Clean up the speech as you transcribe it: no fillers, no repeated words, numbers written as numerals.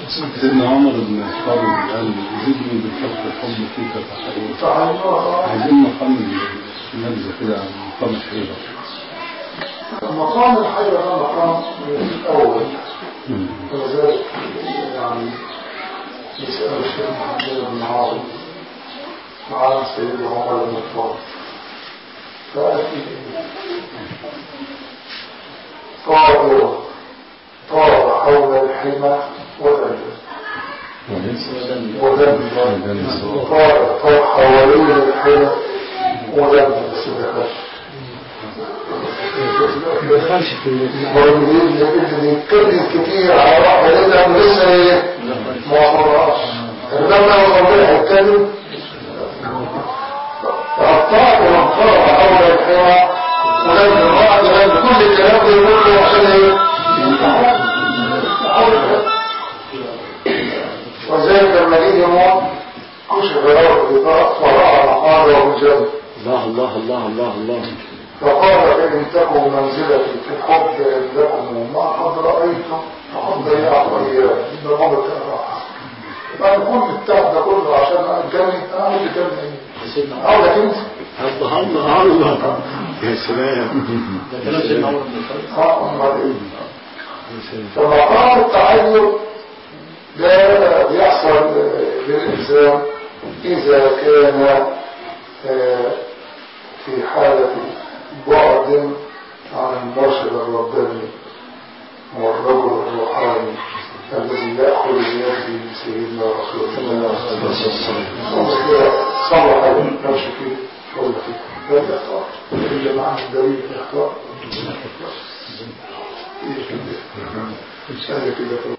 سيدنا عمر بن الخطاب قال زدني بالحب الحب فيك تحرير. عايزين مقام نبذة كده عن مقام الحيرة. مقام الحيرة ده مقام الأول ولذلك يعني يسأل الشيخ محمد بن عاصم مع سيدنا عمر بن الخطاب فقال طار حول الحمى ودم طار حوالين الحمى ودم بس دخلش اللي يتكلم كتير على واحد لأنه لسه ايه ما وصلناش لما وصلنا هيتكلم فالطاعة والانطار حول الحمى ولم الرعد لم كل الكلام ده يقوله عشان ايه وذلك لما جه يموت كشف له الغطاء ورأى مقاله ومجد الله فقال إن تكن منزلتي في الحب عندكم ما قد رأيته فقد ضيعت إياه إن ربك الراحة يبقى كل التعب ده كله عشان أتجنن أنا عاوز أتجنن إيه؟ أقول لك أنت الله يا سلام ده كلام سيدنا عمر بن الخطاب. فمقام التعين ده بيحصل للإنسان إذا كان في حالة بعد عن المرشد الرباني والرجل الروحاني الذي يأخذ بيده سيدنا رسول الله صلى عليه نمشي فيه ولا فيه لا يختار اللي معه الدليل يختار